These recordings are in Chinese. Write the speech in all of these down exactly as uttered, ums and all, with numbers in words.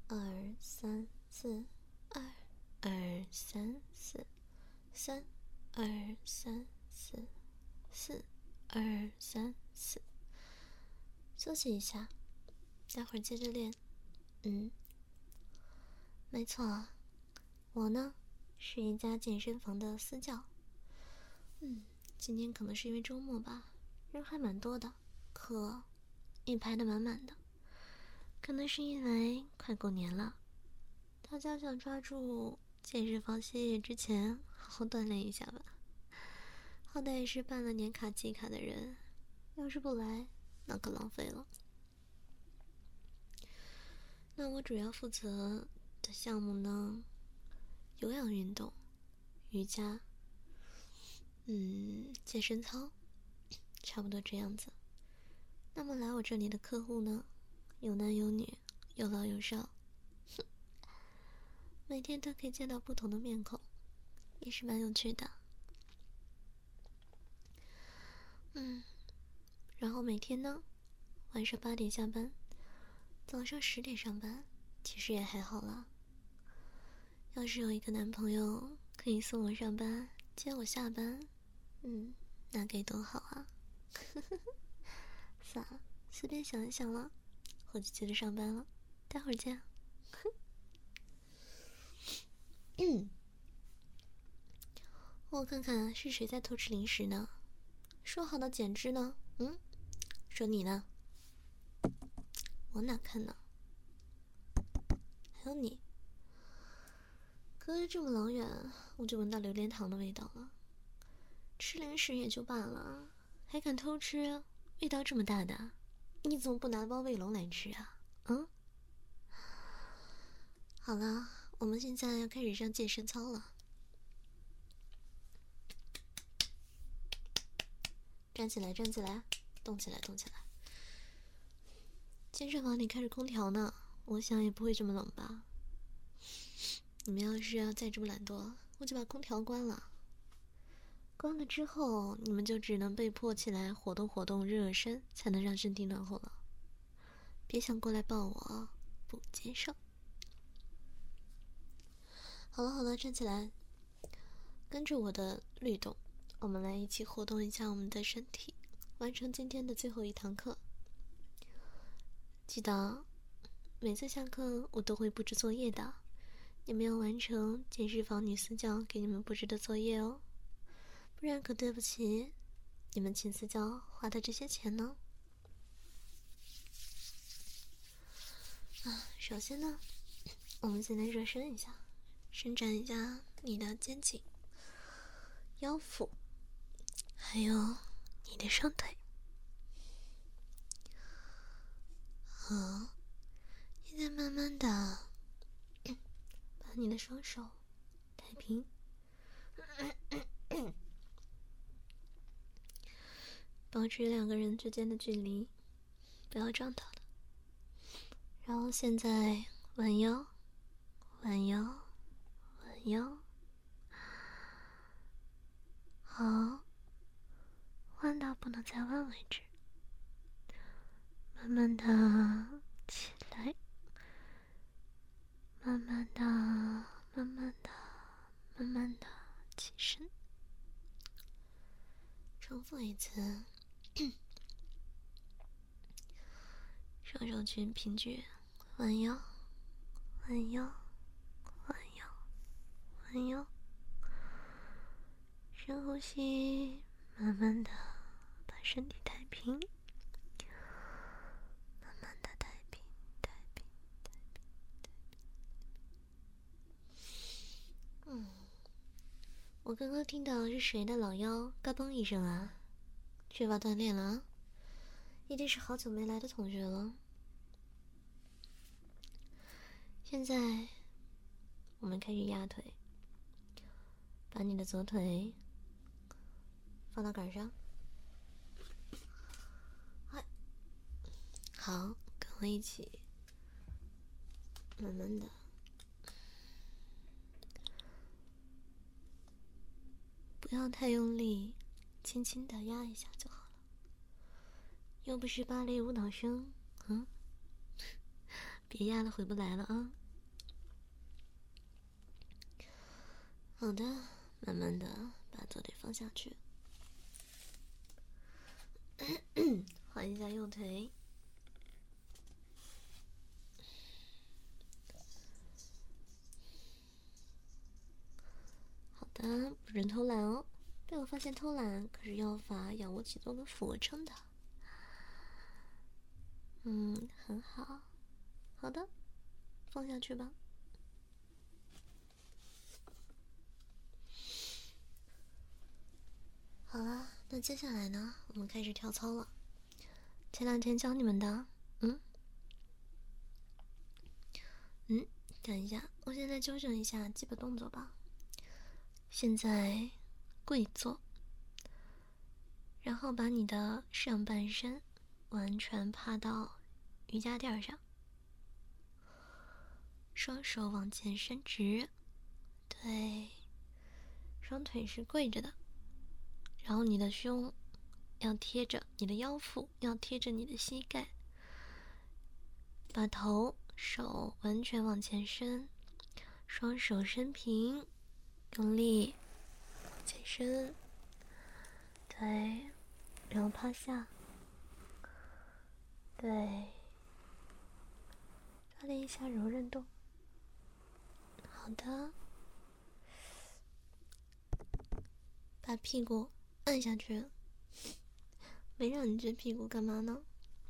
二三四，二二三四，三二三四，四二三四。休息一下，待会儿接着练。嗯，没错，我呢是一家健身房的私教。嗯，今天可能是因为周末吧，人还蛮多的，课也排得满满的。可能是因为快过年了，大家想抓住健身房歇业之前好好锻炼一下吧。好歹也是办了年卡季卡的人，要是不来那可浪费了。那我主要负责的项目呢，有氧运动、瑜伽，嗯，健身操，差不多这样子。那么来我这里的客户呢，有男有女，有老有少，每天都可以见到不同的面孔，也是蛮有趣的。嗯，然后每天呢，晚上八点下班，早上十点上班，其实也还好啦。要是有一个男朋友可以送我上班，接我下班，嗯，那该多好啊！算了，随便想一想了，我就接着上班了，待会儿见。嗯，我看看是谁在偷吃零食呢？说好的减脂呢？嗯，说你呢？我哪看呢？还有你，隔着这么老远，我就闻到榴莲糖的味道了。吃零食也就罢了，还敢偷吃，味道这么大的，你怎么不拿包卫龙来吃啊？嗯？好了，我们现在要开始上健身操了。站起来，站起来，动起来，动起来。健身房里开着空调呢，我想也不会这么冷吧。你们要是要再这么懒惰，我就把空调关了。关了之后，你们就只能被迫起来活动活动、热热身，才能让身体暖和了。别想过来抱我，不接受。好了好了，站起来，跟着我的律动，我们来一起活动一下我们的身体，完成今天的最后一堂课。记得每次下课我都会布置作业的，你们要完成健身房女私教给你们布置的作业哦，不然可对不起你们请私教花的这些钱呢。啊，首先呢，我们先来热身一下，伸展一下你的肩颈、腰腹，还有你的双腿。好，现在慢慢的把你的双手抬平，保持两个人之间的距离，不要撞到了。然后现在弯腰，弯腰，弯腰。好，弯到不能再弯为止。慢慢的起来，慢慢的，慢慢的，慢慢的起身。重复一次。双手均平举，弯腰，弯腰，弯腰，弯腰。深呼吸，慢慢的把身体抬平，慢慢的抬平，抬平，抬平，抬平。嗯，我刚刚听到是谁的老腰嘎嘣一声啊？缺乏锻炼了啊？一定是好久没来的同学了。现在我们开始压腿，把你的左腿放到杆上。好，跟我一起慢慢的，不要太用力，轻轻的压一下就好了。又不是芭蕾舞蹈生，嗯，别压了回不来了啊。 好的，慢慢的把左腿放下去，换一下右腿。好的，不准偷懒哦，被我发现偷懒可是要罚仰卧起坐跟俯卧撑的。嗯，很好。好的，放下去吧。好了，那接下来呢，我们开始跳操了。前两天教你们的，嗯，嗯，等一下，我现在纠正一下基本动作吧。现在跪坐，然后把你的上半身完全趴到瑜伽垫上，双手往前伸直，对，双腿是跪着的，然后你的胸要贴着你的腰腹，要贴着你的膝盖，把头手完全往前伸，双手伸平，用力往前伸，对，然后趴下，对，抓练一下柔韧度。好的，把屁股按下去，没让你撅屁股干嘛呢？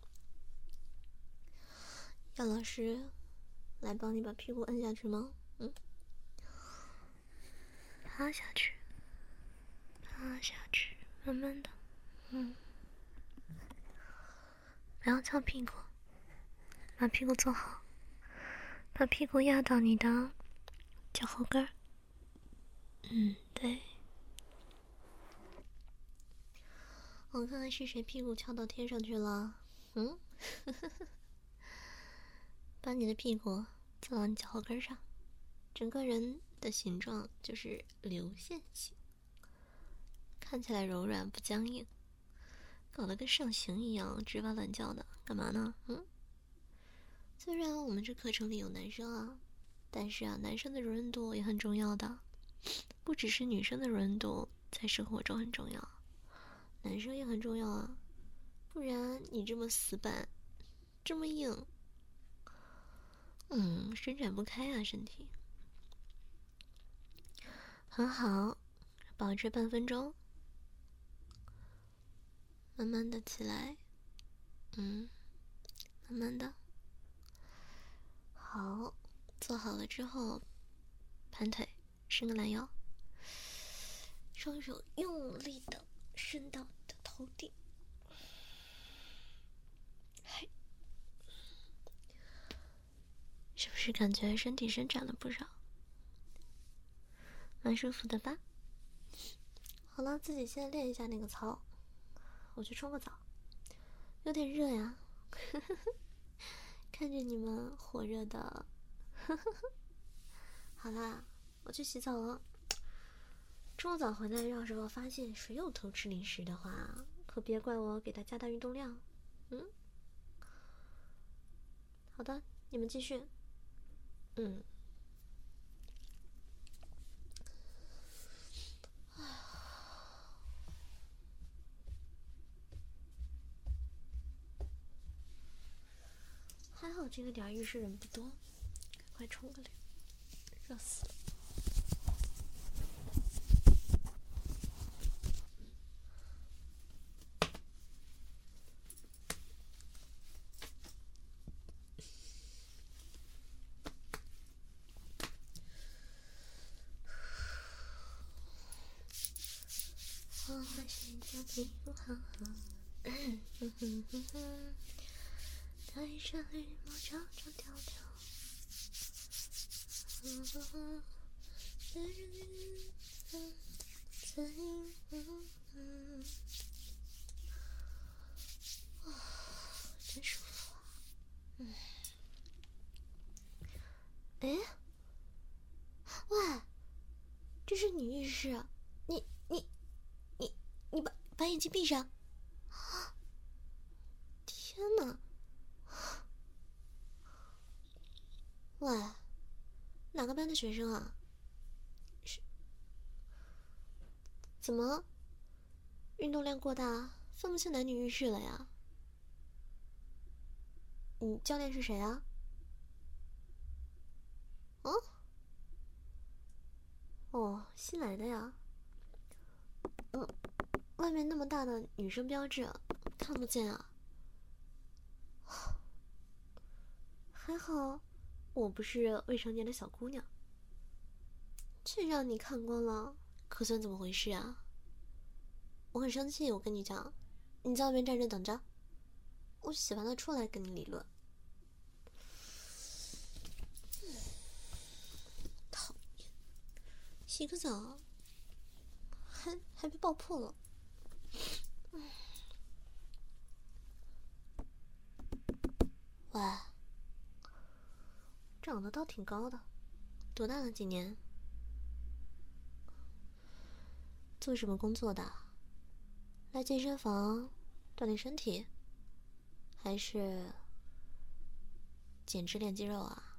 要老师来帮你把屁股按下去吗？嗯，趴下去，趴下去，慢慢的，嗯，不要翘屁股，把屁股坐好，把屁股压到你的脚后跟儿。嗯，对。我看看是谁屁股翘到天上去了。嗯，把你的屁股坐到你脚后跟上，整个人的形状就是流线型，看起来柔软不僵硬，搞得跟上刑一样吱哇乱叫的，干嘛呢？嗯。虽然我们这课程里有男生啊，但是啊，男生的柔韧度也很重要的，不只是女生的柔韧度在生活中很重要，男生也很重要啊，不然你这么死板，这么硬，嗯，伸展不开啊，身体。很好，保持半分钟，慢慢的起来，嗯，慢慢的，好，做好了之后，盘腿，伸个懒腰，双手用力的伸到你的头顶，嘿，是不是感觉身体伸展了不少？蛮舒服的吧？好了，自己先练一下那个操，我去冲个澡，有点热呀。看着你们火热的，好啦，我去洗澡了。冲个澡回来，要是我发现谁有偷吃零食的话，可别怪我给他加大运动量。嗯，好的，你们继续。嗯。还好这个点浴室人不多，赶快冲个凉，热死了。我会先将屁股好好，嗯哼哼哼哼，带上羽毛长长跳跳，嗯哼哼，带着你的在嗯嗯，哇，真舒服啊！嗯，哎，喂，这是女浴室，你你你你把把眼睛闭上。天哪！喂，哪个班的学生啊？是怎么？运动量过大，分不清男女浴室了呀？你教练是谁啊？哦，哦，新来的呀。嗯，外面那么大的女生标志，看不见啊。还好，我不是未成年的小姑娘。这让你看光了，可算怎么回事啊？我很生气，我跟你讲，你在外面站着等着，我洗完了出来跟你理论。讨厌，洗个澡，还还被爆破了。喂，长得倒挺高的，多大了？几年？做什么工作的？来健身房锻炼身体，还是减脂练肌肉啊？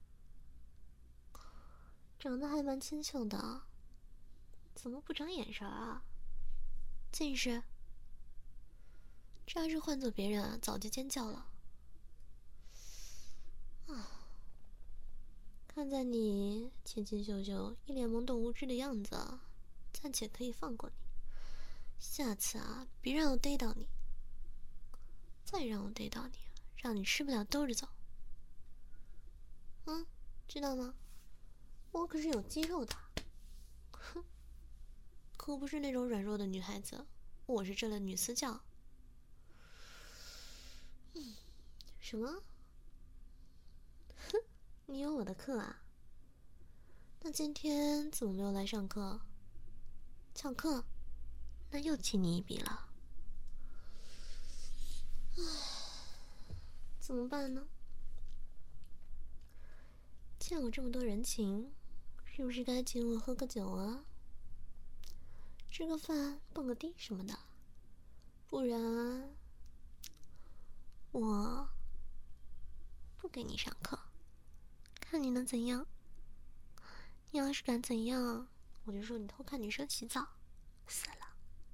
长得还蛮清秀的，怎么不长眼神啊？近视？这要是换做别人啊，早就尖叫了。啊，看在你清清秀秀、一脸懵懂无知的样子，暂且可以放过你。下次啊，别让我逮到你。再让我逮到你，让你吃不了兜着走。嗯，知道吗？我可是有肌肉的。哼，可不是那种软弱的女孩子，我是这类女私教。嗯，什么？哼，你有我的课啊？那今天怎么没有来上课？翘课？那又欠你一笔了。唉，怎么办呢？欠我这么多人情，是不是该请我喝个酒啊？吃个饭，蹦个迪什么的，不然我不给你上课，看你能怎样。你要是敢怎样，我就说你偷看女生洗澡，死了。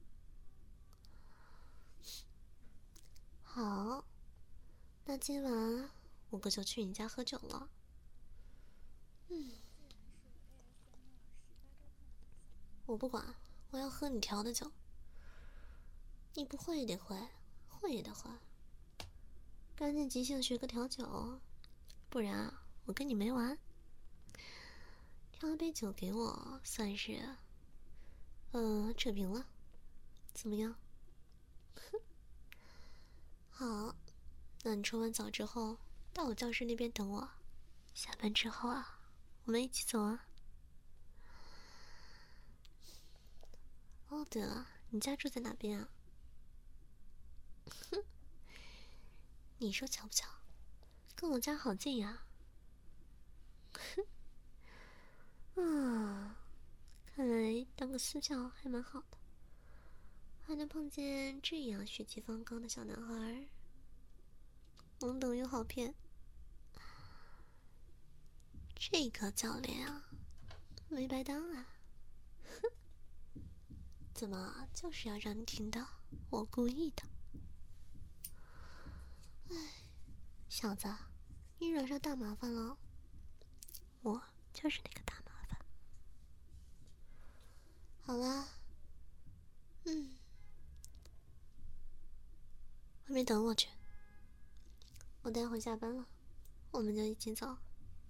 好，那今晚我哥就去你家喝酒了。嗯，我不管，我要喝你调的酒。你不会也得会，会也得会。赶紧即兴学个调酒，不然啊，我跟你没完。调一杯酒给我，算是，呃，扯平了，怎么样？哼，好，那你冲完澡之后，到我教室那边等我。下班之后啊，我们一起走啊。哦，对了，你家住在哪边啊？哼，你说巧不巧，跟我家好近呀。哼，啊，看来当个私教还蛮好的，还能碰见这样血气方刚的小男孩，懵懂又好骗。这个教练啊，没白当啊。哼，怎么就是要让你听到我故意的？哎，小子，你惹上大麻烦了，我就是那个大麻烦。好啦，嗯，外面等我去，我待会下班了，我们就一起走。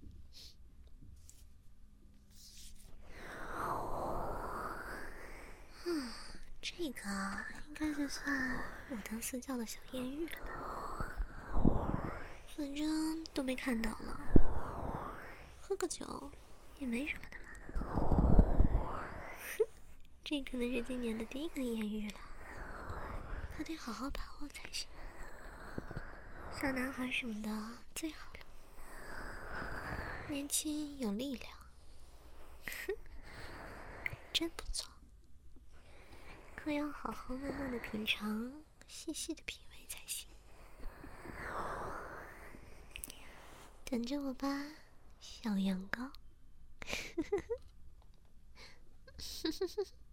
嗯，这个应该就算我当私教的小艳遇了吧，反正都被看到了，喝个酒也没什么的嘛。哼，这可能是今年的第一个艳遇了，可得好好把握才行。小男孩什么的最好了，年轻有力量，哼，真不错。可要好好慢慢的品尝，细细的品味才行。等着我吧，小羊羔。